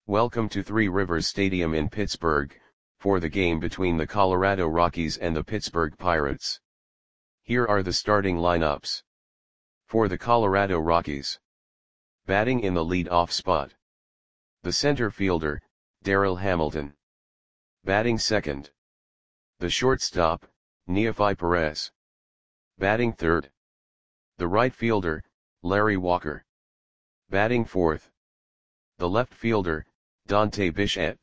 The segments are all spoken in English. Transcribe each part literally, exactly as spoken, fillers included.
Welcome to Three Rivers Stadium in Pittsburgh, for the game between the Colorado Rockies and the Pittsburgh Pirates. Here are the starting lineups. For the Colorado Rockies. Batting in the lead-off spot. The center fielder, Darryl Hamilton. Batting second. The shortstop, Neefi Perez. Batting third. The right fielder, Larry Walker. Batting fourth. The left fielder, Dante Bichette.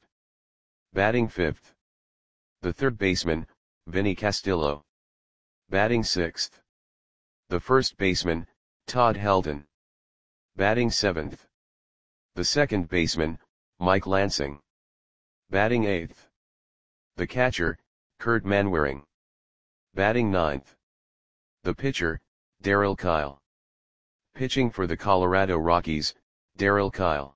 Batting fifth. The third baseman, Vinny Castillo. Batting sixth. The first baseman, Todd Helton. Batting seventh. The second baseman, Mike Lansing. Batting eighth. The catcher, Kurt Manwaring. Batting ninth. The pitcher, Darryl Kile. Pitching for the Colorado Rockies, Darryl Kile.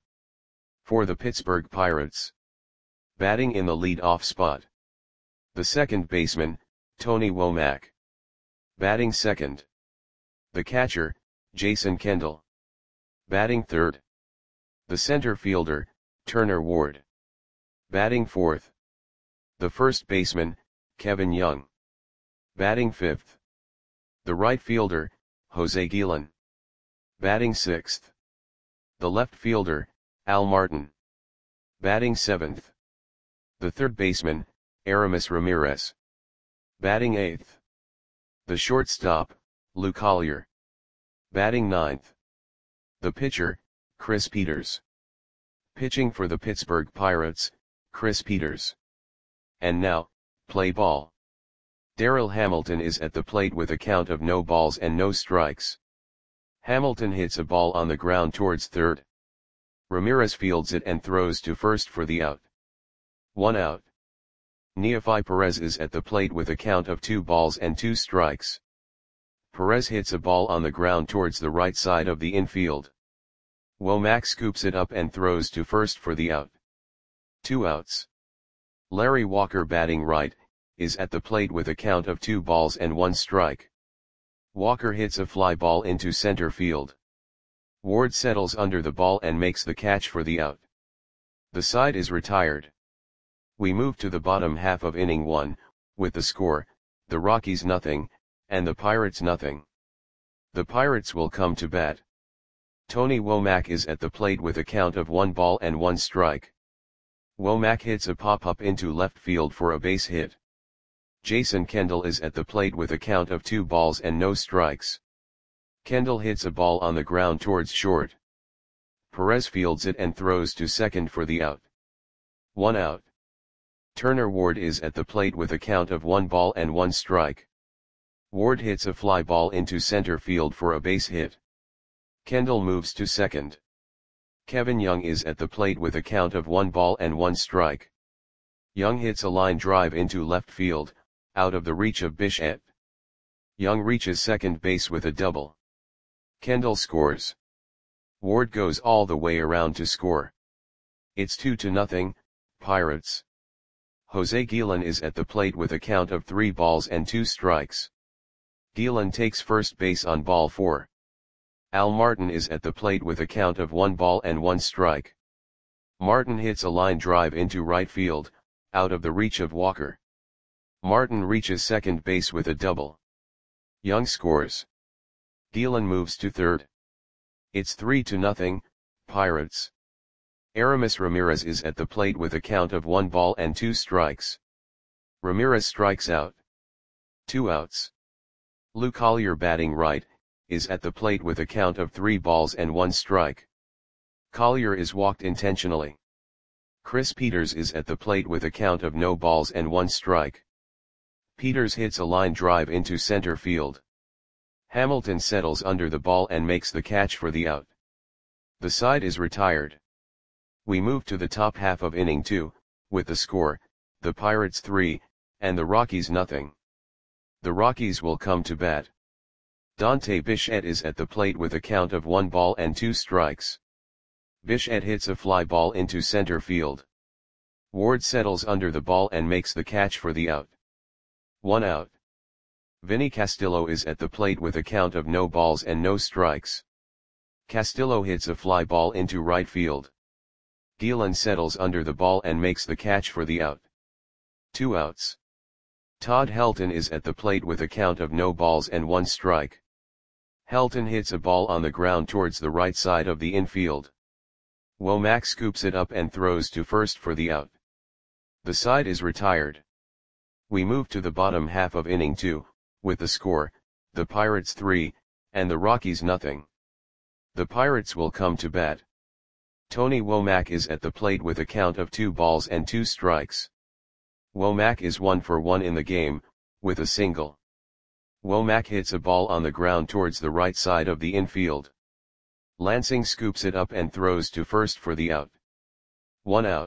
For the Pittsburgh Pirates. Batting in the lead-off spot. The second baseman, Tony Womack. Batting second. The catcher, Jason Kendall. Batting third. The center fielder, Turner Ward. Batting fourth. The first baseman, Kevin Young. Batting fifth. The right fielder, Jose Guillen. Batting sixth. The left fielder, Al Martin. Batting seventh. The third baseman, Aramis Ramirez. Batting eighth. The shortstop, Lou Collier. Batting ninth. The pitcher, Chris Peters. Pitching for the Pittsburgh Pirates, Chris Peters. And now, play ball. Darryl Hamilton is at the plate with a count of no balls and no strikes. Hamilton hits a ball on the ground towards third. Ramirez fields it and throws to first for the out. One out. Neefi Perez is at the plate with a count of two balls and two strikes. Perez hits a ball on the ground towards the right side of the infield. Womack scoops it up and throws to first for the out. Two outs. Larry Walker, batting right, is at the plate with a count of two balls and one strike. Walker hits a fly ball into center field. Ward settles under the ball and makes the catch for the out. The side is retired. We move to the bottom half of inning one, with the score, the Rockies nothing, and the Pirates nothing. The Pirates will come to bat. Tony Womack is at the plate with a count of one ball and one strike. Womack hits a pop-up into left field for a base hit. Jason Kendall is at the plate with a count of two balls and no strikes. Kendall hits a ball on the ground towards short. Perez fields it and throws to second for the out. One out. Turner Ward is at the plate with a count of one ball and one strike. Ward hits a fly ball into center field for a base hit. Kendall moves to second. Kevin Young is at the plate with a count of one ball and one strike. Young hits a line drive into left field, out of the reach of Bichette. Young reaches second base with a double. Kendall scores. Ward goes all the way around to score. It's two to nothing, Pirates. Jose Guillen is at the plate with a count of three balls and two strikes. Guillen takes first base on ball four. Al Martin is at the plate with a count of one ball and one strike. Martin hits a line drive into right field, out of the reach of Walker. Martin reaches second base with a double. Young scores. Guillen moves to third. It's three to nothing, Pirates. Aramis Ramirez is at the plate with a count of one ball and two strikes. Ramirez strikes out. Two outs. Lou Collier, batting right, is at the plate with a count of three balls and one strike. Collier is walked intentionally. Chris Peters is at the plate with a count of no balls and one strike. Peters hits a line drive into center field. Hamilton settles under the ball and makes the catch for the out. The side is retired. We move to the top half of inning two, with the score, the Pirates three, and the Rockies nothing. The Rockies will come to bat. Dante Bichette is at the plate with a count of one ball and two strikes. Bichette hits a fly ball into center field. Ward settles under the ball and makes the catch for the out. One out. Vinny Castillo is at the plate with a count of no balls and no strikes. Castillo hits a fly ball into right field. Gielan settles under the ball and makes the catch for the out. Two outs. Todd Helton is at the plate with a count of no balls and one strike. Helton hits a ball on the ground towards the right side of the infield. Womack scoops it up and throws to first for the out. The side is retired. We move to the bottom half of inning two, with the score, the Pirates three, and the Rockies nothing. The Pirates will come to bat. Tony Womack is at the plate with a count of two balls and two strikes. Womack is one for one in the game, with a single. Womack hits a ball on the ground towards the right side of the infield. Lansing scoops it up and throws to first for the out. One out.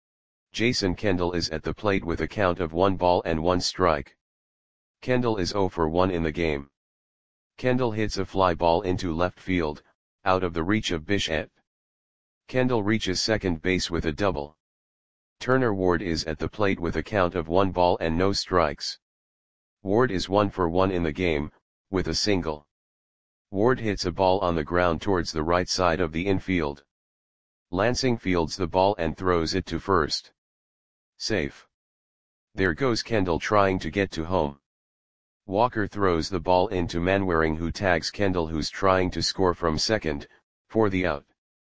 Jason Kendall is at the plate with a count of one ball and one strike. Kendall is zero for one in the game. Kendall hits a fly ball into left field, out of the reach of Bichette. Kendall reaches second base with a double. Turner Ward is at the plate with a count of one ball and no strikes. Ward is one for one in the game, with a single. Ward hits a ball on the ground towards the right side of the infield. Lansing fields the ball and throws it to first. Safe. There goes Kendall trying to get to home. Walker throws the ball into Manwaring, who tags Kendall, who's trying to score from second, for the out.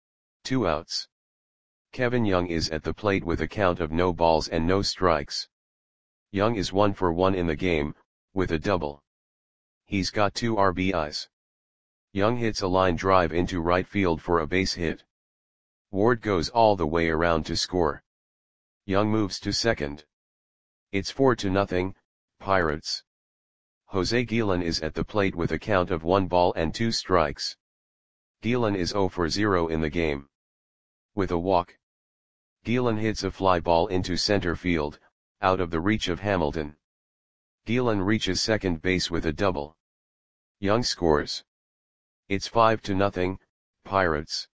Two outs. Kevin Young is at the plate with a count of no balls and no strikes. Young is one for one in the game, with a double. He's got two R B Is. Young hits a line drive into right field for a base hit. Ward goes all the way around to score. Young moves to second. It's four to nothing, Pirates. Jose Gielan is at the plate with a count of one ball and two strikes. Gielan is zero for zero in the game. With a walk. Gielan hits a fly ball into center field, out of the reach of Hamilton. Gielan reaches second base with a double. Young scores. It's five to nothing, Pirates.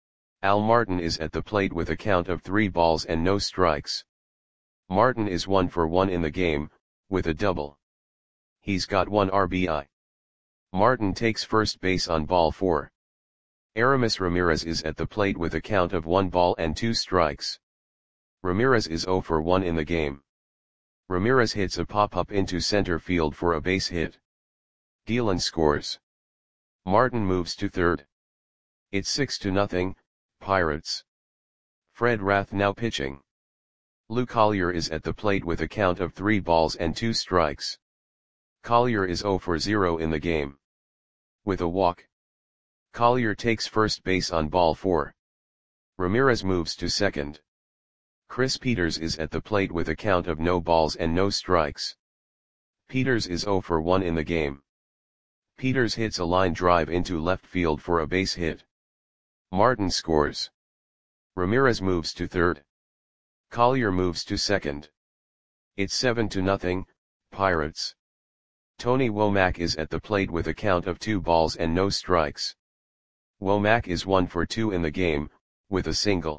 Al Martin is at the plate with a count of three balls and no strikes. Martin is one for one in the game, with a double. He's got one R B I. Martin takes first base on ball four. Aramis Ramirez is at the plate with a count of one ball and two strikes. Ramirez is zero for one in the game. Ramirez hits a pop-up into center field for a base hit. Gielan scores. Martin moves to third. It's six to nothing, Pirates. Fred Rath now pitching. Lou Collier is at the plate with a count of three balls and two strikes. Collier is zero for zero in the game. With a walk. Collier takes first base on ball four. Ramirez moves to second. Chris Peters is at the plate with a count of no balls and no strikes. Peters is zero for one in the game. Peters hits a line drive into left field for a base hit. Martin scores. Ramirez moves to third. Collier moves to second. It's seven to nothing, Pirates. Tony Womack is at the plate with a count of two balls and no strikes. Womack is one for two in the game, with a single.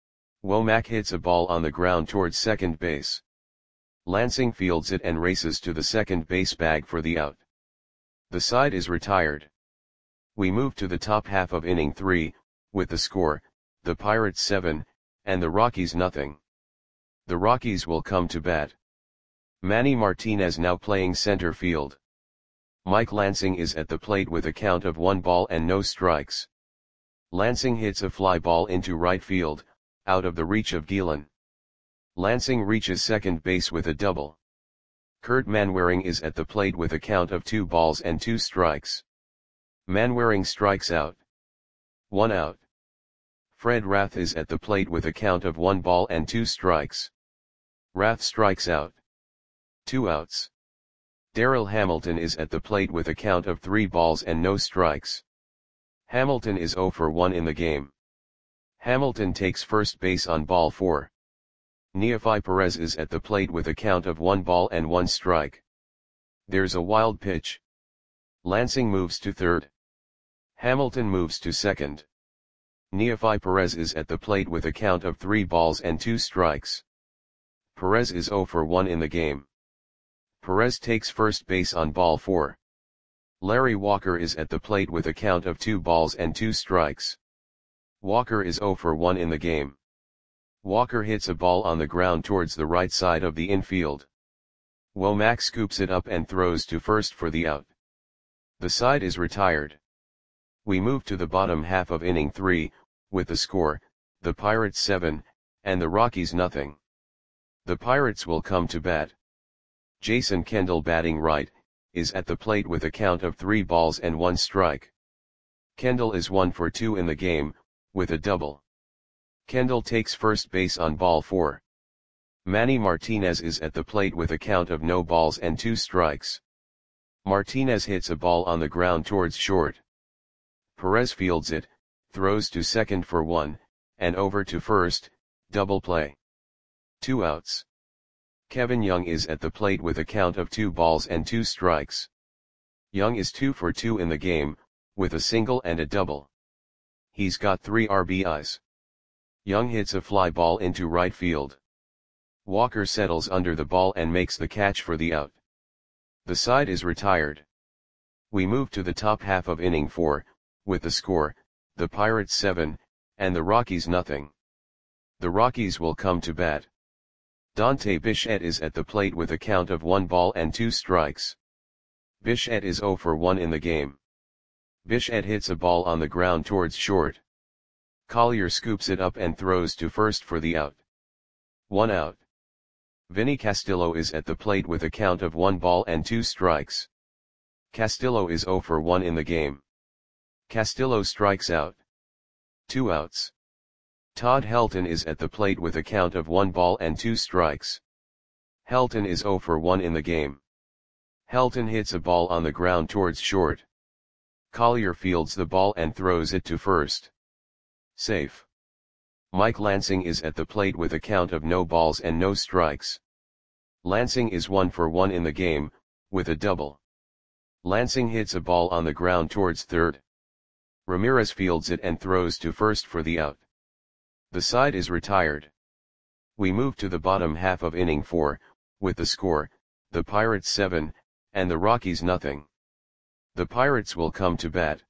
Womack hits a ball on the ground towards second base. Lansing fields it and races to the second base bag for the out. The side is retired. We move to the top half of inning three, with the score, the Pirates seven, and the Rockies nothing. The Rockies will come to bat. Manny Martinez now playing center field. Mike Lansing is at the plate with a count of one ball and no strikes. Lansing hits a fly ball into right field, out of the reach of Gielan. Lansing reaches second base with a double. Kurt Manwaring is at the plate with a count of two balls and two strikes. Manwaring strikes out. One out. Fred Rath is at the plate with a count of one ball and two strikes. Rath strikes out. Two outs. Darryl Hamilton is at the plate with a count of three balls and no strikes. Hamilton is zero for one in the game. Hamilton takes first base on ball four. Neefi Perez is at the plate with a count of one ball and one strike. There's a wild pitch. Lansing moves to third. Hamilton moves to second. Neefi Perez is at the plate with a count of three balls and two strikes. Perez is zero for one in the game. Perez takes first base on ball four. Larry Walker is at the plate with a count of two balls and two strikes. Walker is zero for one in the game. Walker hits a ball on the ground towards the right side of the infield. Womack scoops it up and throws to first for the out. The side is retired. We move to the bottom half of inning three, with the score, the Pirates seven, and the Rockies nothing. The Pirates will come to bat. Jason Kendall, batting right, is at the plate with a count of three balls and one strike. Kendall is one for two in the game, with a double. Kendall takes first base on ball four. Manny Martinez is at the plate with a count of no balls and two strikes. Martinez hits a ball on the ground towards short. Perez fields it, throws to second for one, and over to first, double play. Two outs. Kevin Young is at the plate with a count of two balls and two strikes. Young is two for two in the game, with a single and a double. He's got three R B Is. Young hits a fly ball into right field. Walker settles under the ball and makes the catch for the out. The side is retired. We move to the top half of inning four, with the score, the Pirates seven, and the Rockies nothing. The Rockies will come to bat. Dante Bichette is at the plate with a count of one ball and two strikes. Bichette is zero for one in the game. Bichette hits a ball on the ground towards short. Collier scoops it up and throws to first for the out. One out. Vinny Castillo is at the plate with a count of one ball and two strikes. Castillo is zero for one in the game. Castillo strikes out. Two outs. Todd Helton is at the plate with a count of one ball and two strikes. Helton is zero for one in the game. Helton hits a ball on the ground towards short. Collier fields the ball and throws it to first. Safe. Mike Lansing is at the plate with a count of no balls and no strikes. Lansing is one for one in the game, with a double. Lansing hits a ball on the ground towards third. Ramirez fields it and throws to first for the out. The side is retired. We move to the bottom half of inning four, with the score, the Pirates seven, and the Rockies nothing. The Pirates will come to bat.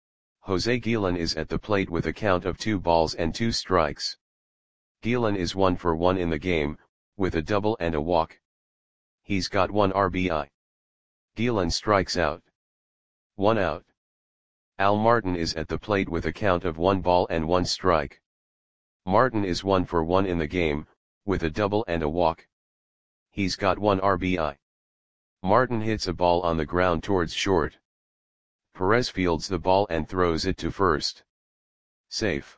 Jose Guillen is at the plate with a count of two balls and two strikes. Guillen is one for one in the game, with a double and a walk. He's got one R B I. Guillen strikes out. One out. Al Martin is at the plate with a count of one ball and one strike. Martin is one for one in the game, with a double and a walk. He's got one R B I. Martin hits a ball on the ground towards short. Perez fields the ball and throws it to first. Safe.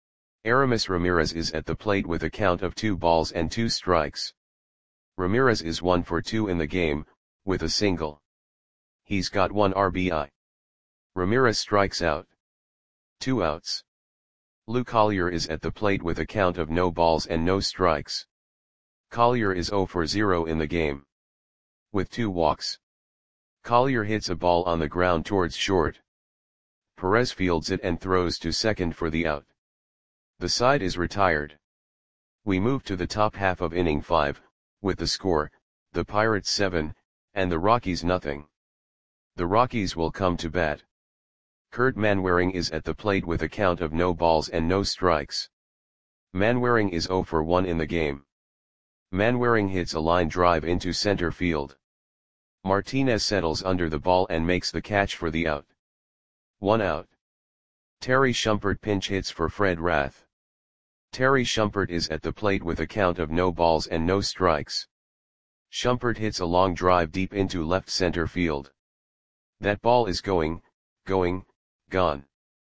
Aramis Ramirez is at the plate with a count of two balls and two strikes. Ramirez is one for two in the game, with a single. He's got one R B I. Ramirez strikes out. Two outs. Lou Collier is at the plate with a count of no balls and no strikes. Collier is zero for zero in the game. With two walks. Collier hits a ball on the ground towards short. Perez fields it and throws to second for the out. The side is retired. We move to the top half of inning five, with the score, the Pirates seven, and the Rockies nothing. The Rockies will come to bat. Kurt Manwaring is at the plate with a count of no balls and no strikes. Manwaring is zero for one in the game. Manwaring hits a line drive into center field. Martinez settles under the ball and makes the catch for the out. One out. Terry Shumpert pinch hits for Fred Rath. Terry Shumpert is at the plate with a count of no balls and no strikes. Shumpert hits a long drive deep into left center field. That ball is going, going, gone.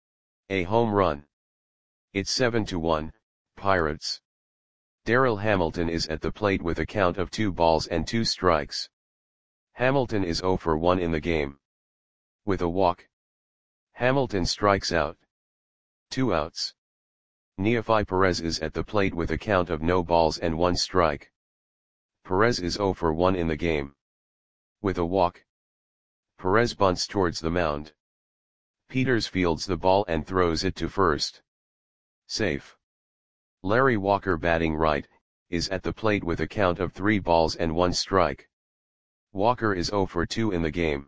A home run. It's seven to one, Pirates. Darryl Hamilton is at the plate with a count of two balls and two strikes. Hamilton is zero for one in the game. With a walk. Hamilton strikes out. Two outs. Neofi Perez is at the plate with a count of no balls and one strike. Perez is zero for one in the game. With a walk. Perez bunts towards the mound. Peters fields the ball and throws it to first. Safe. Larry Walker, batting right, is at the plate with a count of three balls and one strike. Walker is zero for two in the game.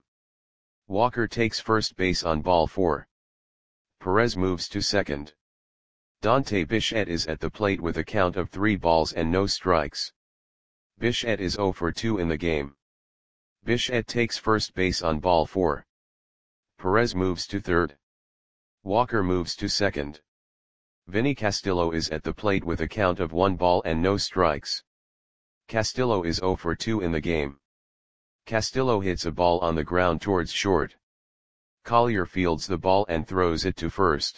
Walker takes first base on ball four. Perez moves to second. Dante Bichette is at the plate with a count of three balls and no strikes. Bichette is zero for two in the game. Bichette takes first base on ball four. Perez moves to third. Walker moves to second. Vinny Castillo is at the plate with a count of one ball and no strikes. Castillo is zero for two in the game. Castillo hits a ball on the ground towards short. Collier fields the ball and throws it to first.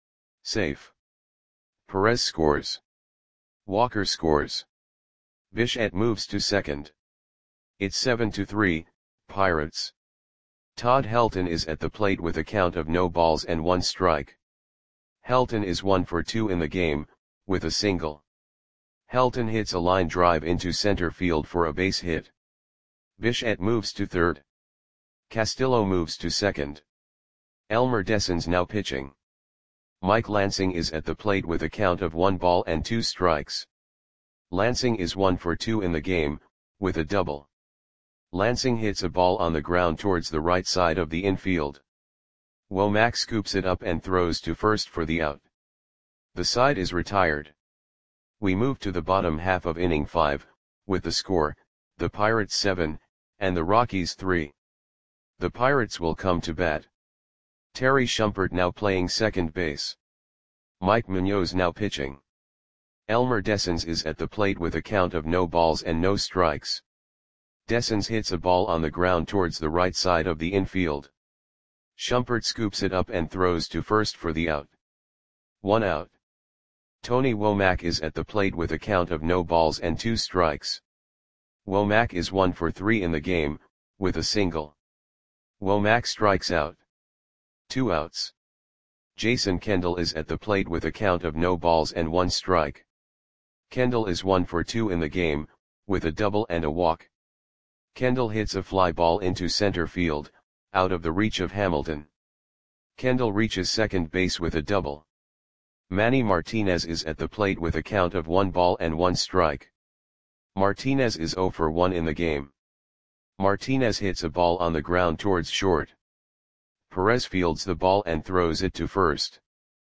Safe. Perez scores. Walker scores. Bichette moves to second. It's seven to three, Pirates. Todd Helton is at the plate with a count of no balls and one strike. Helton is one for two in the game, with a single. Helton hits a line drive into center field for a base hit. Bichette moves to third. Castillo moves to second. Elmer Dessens now pitching. Mike Lansing is at the plate with a count of one ball and two strikes. Lansing is one for two in the game, with a double. Lansing hits a ball on the ground towards the right side of the infield. Womack scoops it up and throws to first for the out. The side is retired. We move to the bottom half of inning five, with the score, the Pirates seven, and the Rockies three. The Pirates will come to bat. Terry Shumpert now playing second base. Mike Munoz now pitching. Elmer Dessens is at the plate with a count of no balls and no strikes. Dessens hits a ball on the ground towards the right side of the infield. Shumpert scoops it up and throws to first for the out. One out. Tony Womack is at the plate with a count of no balls and two strikes. Womack is one for three in the game, with a single. Womack strikes out. Two outs. Jason Kendall is at the plate with a count of no balls and one strike. Kendall is one for two in the game, with a double and a walk. Kendall hits a fly ball into center field, out of the reach of Hamilton. Kendall reaches second base with a double. Manny Martinez is at the plate with a count of one ball and one strike. Martinez is zero for one in the game. Martinez hits a ball on the ground towards short. Perez fields the ball and throws it to first.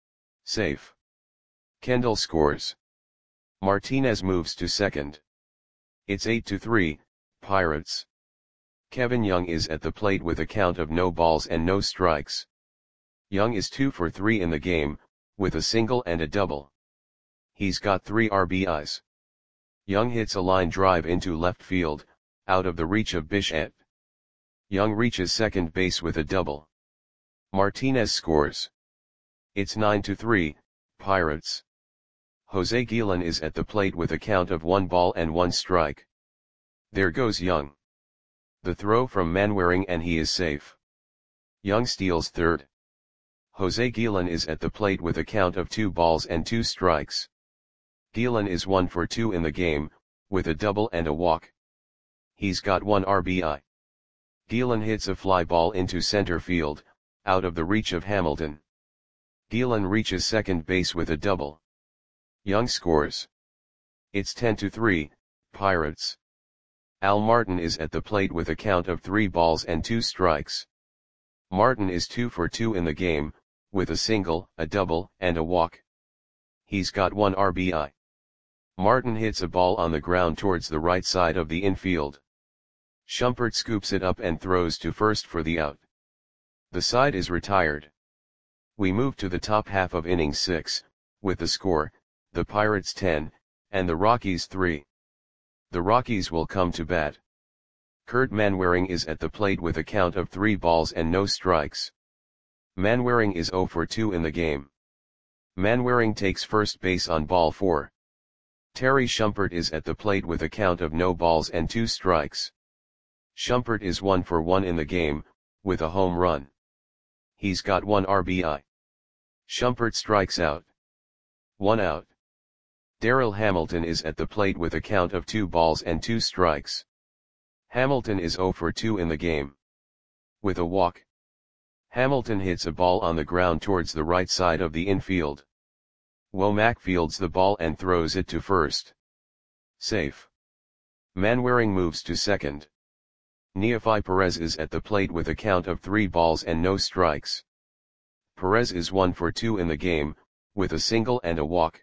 Safe. Kendall scores. Martinez moves to second. It's eight to three, Pirates. Kevin Young is at the plate with a count of no balls and no strikes. Young is two for three in the game, with a single and a double. He's got three R B Is. Young hits a line drive into left field, out of the reach of Bichette. Young reaches second base with a double. Martinez scores. It's nine to three, Pirates. Jose Guillen is at the plate with a count of one ball and one strike. There goes Young. The throw from Manwaring and he is safe. Young steals third. Jose Guillen is at the plate with a count of two balls and two strikes. Guillen is one for two in the game, with a double and a walk. He's got one R B I. Guillen hits a fly ball into center field, out of the reach of Hamilton. Guillen reaches second base with a double. Young scores. It's ten to three, Pirates. Al Martin is at the plate with a count of three balls and two strikes. Martin is two for two in the game, with a single, a double, and a walk. He's got one R B I. Martin hits a ball on the ground towards the right side of the infield. Shumpert scoops it up and throws to first for the out. The side is retired. We move to the top half of inning six, with the score, the Pirates ten, and the Rockies three. The Rockies will come to bat. Kurt Manwaring is at the plate with a count of three balls and no strikes. Manwaring is zero for two in the game. Manwaring takes first base on ball four. Terry Shumpert is at the plate with a count of no balls and two strikes. Shumpert is one for one in the game, with a home run. He's got one R B I. Shumpert strikes out. One out. Darryl Hamilton is at the plate with a count of two balls and two strikes. Hamilton is zero for two in the game. With a walk. Hamilton hits a ball on the ground towards the right side of the infield. Womack fields the ball and throws it to first. Safe. Manwaring moves to second. Neofi Perez is at the plate with a count of three balls and no strikes. Perez is one for two in the game, with a single and a walk.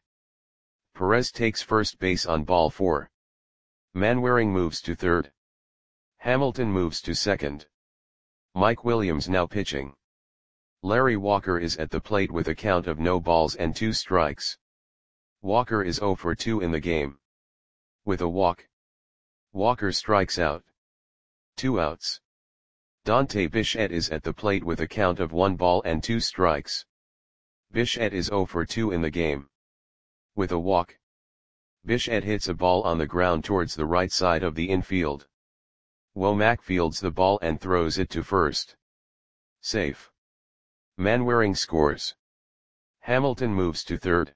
Perez takes first base on ball four. Manwaring moves to third. Hamilton moves to second. Mike Williams now pitching. Larry Walker is at the plate with a count of no balls and two strikes. Walker is zero for two in the game. With a walk. Walker strikes out. Two outs. Dante Bichette is at the plate with a count of one ball and two strikes. Bichette is zero for two in the game. With a walk. Bichette hits a ball on the ground towards the right side of the infield. Womack fields the ball and throws it to first. Safe. Manwaring scores. Hamilton moves to third.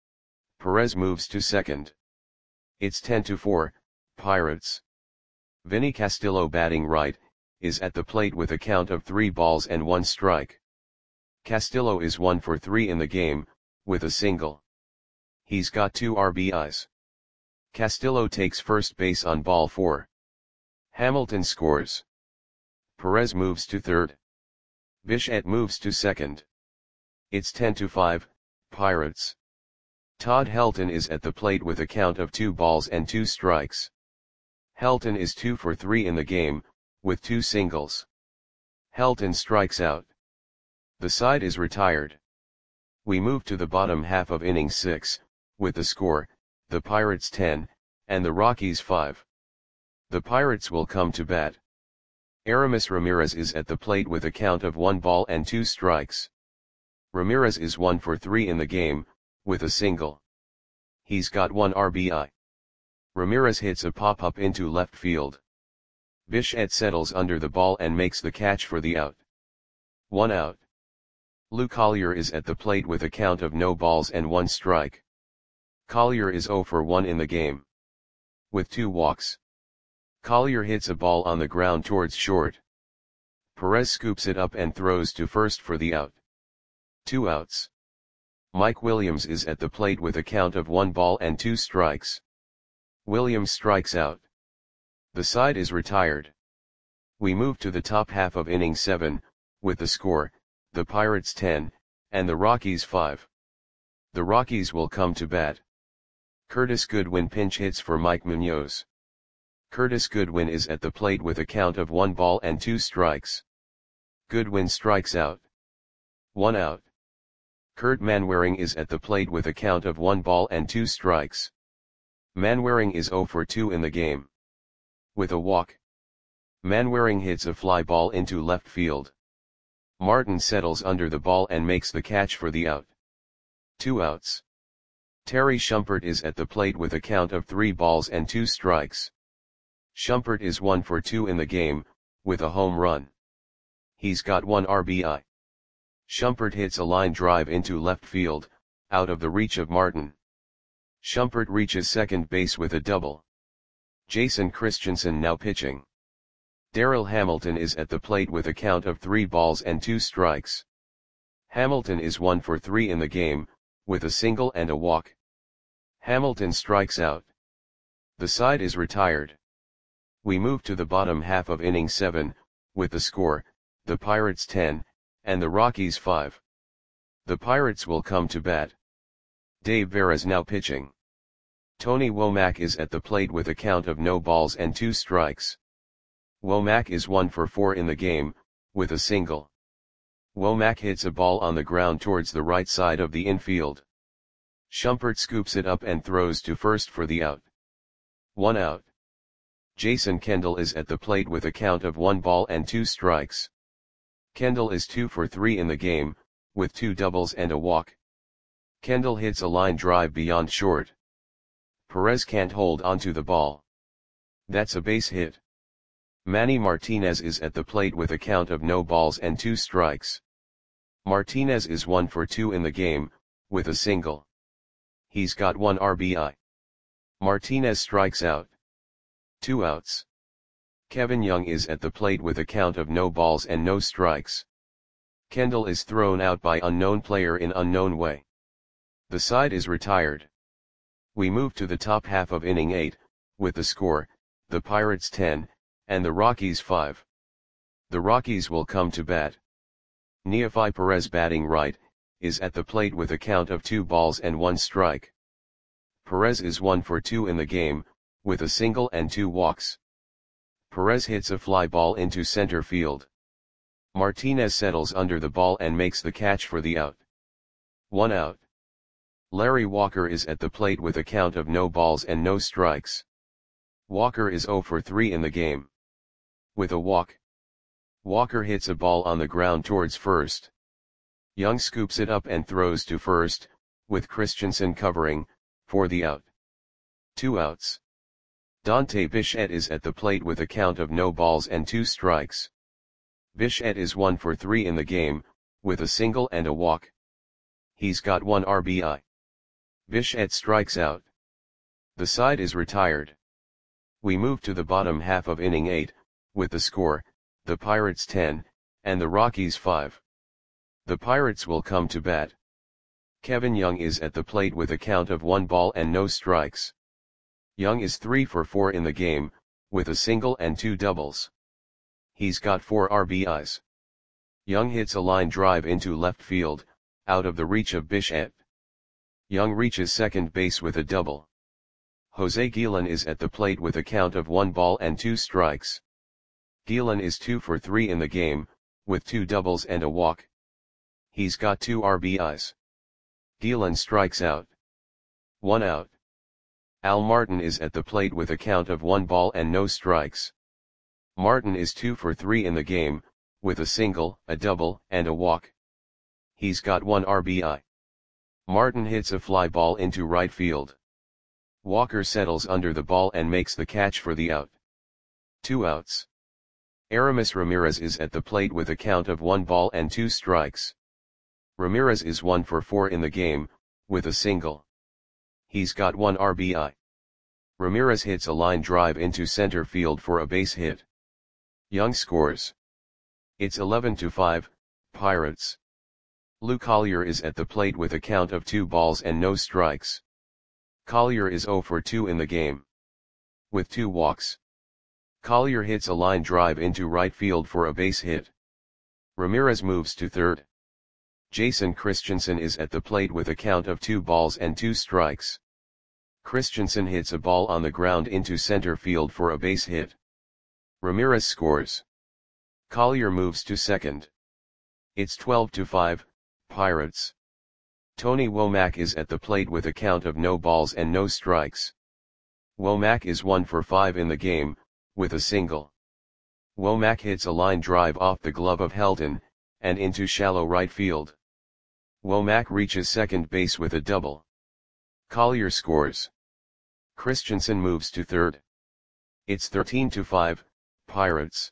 Perez moves to second. It's ten to four, Pirates. Vinny Castillo batting right, is at the plate with a count of three balls and one strike. Castillo is one for three in the game, with a single. He's got two R B Is. Castillo takes first base on ball four. Hamilton scores. Perez moves to third. Bichette moves to second. It's ten to five, Pirates. Todd Helton is at the plate with a count of two balls and two strikes. Helton is two for three in the game, with two singles. Helton strikes out. The side is retired. We move to the bottom half of inning six, with the score, the Pirates ten, and the Rockies five. The Pirates will come to bat. Aramis Ramirez is at the plate with a count of one ball and two strikes. Ramirez is one for three in the game, with a single. He's got one R B I. Ramirez hits a pop-up into left field. Bichette settles under the ball and makes the catch for the out. One out. Lou Collier is at the plate with a count of no balls and one strike. Collier is zero for one in the game. With two walks. Collier hits a ball on the ground towards short. Perez scoops it up and throws to first for the out. Two outs. Mike Williams is at the plate with a count of one ball and two strikes. Williams strikes out. The side is retired. We move to the top half of inning seven, with the score, the Pirates ten, and the Rockies five. The Rockies will come to bat. Curtis Goodwin pinch hits for Mike Munoz. Curtis Goodwin is at the plate with a count of one ball and two strikes. Goodwin strikes out. One out. Kurt Manwaring is at the plate with a count of one ball and two strikes. Manwaring is zero for two in the game. With a walk. Manwaring hits a fly ball into left field. Martin settles under the ball and makes the catch for the out. Two outs. Terry Shumpert is at the plate with a count of three balls and two strikes. Shumpert is one for two in the game, with a home run. He's got one R B I. Shumpert hits a line drive into left field, out of the reach of Martin. Shumpert reaches second base with a double. Jason Christensen now pitching. Darryl Hamilton is at the plate with a count of three balls and two strikes. Hamilton is one for three in the game, with a single and a walk. Hamilton strikes out. The side is retired. We move to the bottom half of inning seven, with the score, the Pirates ten, and the Rockies five. The Pirates will come to bat. Dave Veras now pitching. Tony Womack is at the plate with a count of no balls and two strikes. Womack is one for four in the game, with a single. Womack hits a ball on the ground towards the right side of the infield. Shumpert scoops it up and throws to first for the out. One out. Jason Kendall is at the plate with a count of one ball and two strikes. Kendall is two for three in the game, with two doubles and a walk. Kendall hits a line drive beyond short. Perez can't hold onto the ball. That's a base hit. Manny Martinez is at the plate with a count of no balls and two strikes. Martinez is one for two in the game, with a single. He's got one R B I. Martinez strikes out. Two outs. Kevin Young is at the plate with a count of no balls and no strikes. Kendall is thrown out by unknown player in unknown way. The side is retired. We move to the top half of inning eight, with the score, the Pirates ten, and the Rockies five. The Rockies will come to bat. Neefi Perez batting right, is at the plate with a count of two balls and one strike. Perez is one for two in the game, with a single and two walks. Perez hits a fly ball into center field. Martinez settles under the ball and makes the catch for the out. One out. Larry Walker is at the plate with a count of no balls and no strikes. Walker is zero for three in the game. With a walk, Walker hits a ball on the ground towards first. Young scoops it up and throws to first, with Christensen covering, for the out. Two outs. Dante Bichette is at the plate with a count of no balls and two strikes. Bichette is one for three in the game, with a single and a walk. He's got one R B I. Bichette strikes out. The side is retired. We move to the bottom half of inning eight, with the score, the Pirates ten, and the Rockies five. The Pirates will come to bat. Kevin Young is at the plate with a count of one ball and no strikes. Young is three for four in the game, with a single and two doubles. He's got four R B Is. Young hits a line drive into left field, out of the reach of Bichette. Young reaches second base with a double. Jose Guillen is at the plate with a count of one ball and two strikes. Guillen is two for three in the game, with two doubles and a walk. He's got two R B Is. Guillen strikes out. One out. Al Martin is at the plate with a count of one ball and no strikes. Martin is two for three in the game, with a single, a double, and a walk. He's got one R B I. Martin hits a fly ball into right field. Walker settles under the ball and makes the catch for the out. Two outs. Aramis Ramirez is at the plate with a count of one ball and two strikes. Ramirez is one for four in the game, with a single. He's got one R B I. Ramirez hits a line drive into center field for a base hit. Young scores. It's eleven to five, Pirates. Lou Collier is at the plate with a count of two balls and no strikes. Collier is zero for two in the game. With two walks. Collier hits a line drive into right field for a base hit. Ramirez moves to third. Jason Christensen is at the plate with a count of two balls and two strikes. Christensen hits a ball on the ground into center field for a base hit. Ramirez scores. Collier moves to second. It's twelve to five, Pirates. Tony Womack is at the plate with a count of no balls and no strikes. Womack is one for five in the game, with a single. Womack hits a line drive off the glove of Helton, and into shallow right field. Womack reaches second base with a double. Collier scores. Christensen moves to third. It's thirteen to five, Pirates.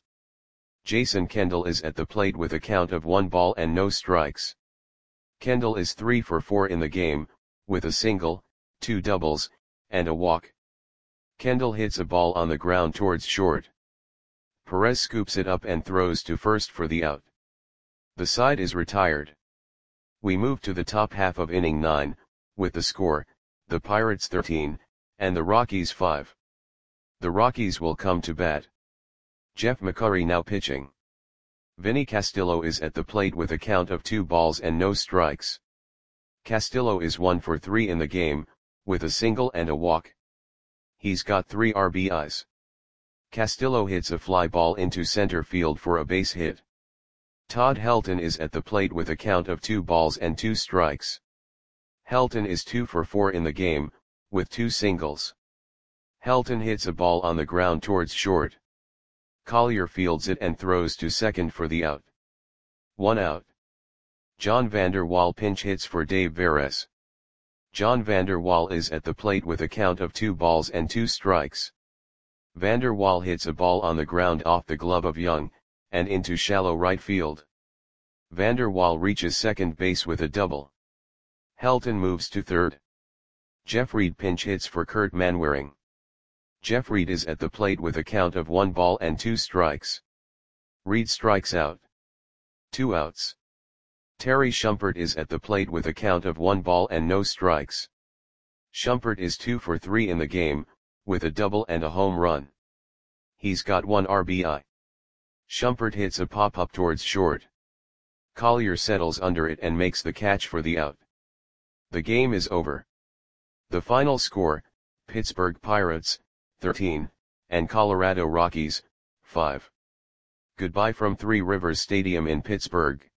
Jason Kendall is at the plate with a count of one ball and no strikes. Kendall is three for four in the game, with a single, two doubles, and a walk. Kendall hits a ball on the ground towards short. Perez scoops it up and throws to first for the out. The side is retired. We move to the top half of inning nine, with the score, the Pirates thirteen, and the Rockies five. The Rockies will come to bat. Jeff McCurry now pitching. Vinny Castillo is at the plate with a count of two balls and no strikes. Castillo is one for three in the game, with a single and a walk. He's got three R B Is. Castillo hits a fly ball into center field for a base hit. Todd Helton is at the plate with a count of two balls and two strikes. Helton is two for four in the game, with two singles. Helton hits a ball on the ground towards short. Collier fields it and throws to second for the out. One out. John Vander Wal pinch hits for Dave Veres. John Vander Wal is at the plate with a count of two balls and two strikes. Vander Wal hits a ball on the ground off the glove of Young, and into shallow right field. Vander Wal reaches second base with a double. Helton moves to third. Jeff Reed pinch hits for Kurt Manwaring. Jeff Reed is at the plate with a count of one ball and two strikes. Reed strikes out. Two outs. Terry Shumpert is at the plate with a count of one ball and no strikes. Shumpert is two for three in the game, with a double and a home run. He's got one R B I. Shumpert hits a pop-up towards short. Collier settles under it and makes the catch for the out. The game is over. The final score, Pittsburgh Pirates, thirteen, and Colorado Rockies, five. Goodbye from Three Rivers Stadium in Pittsburgh.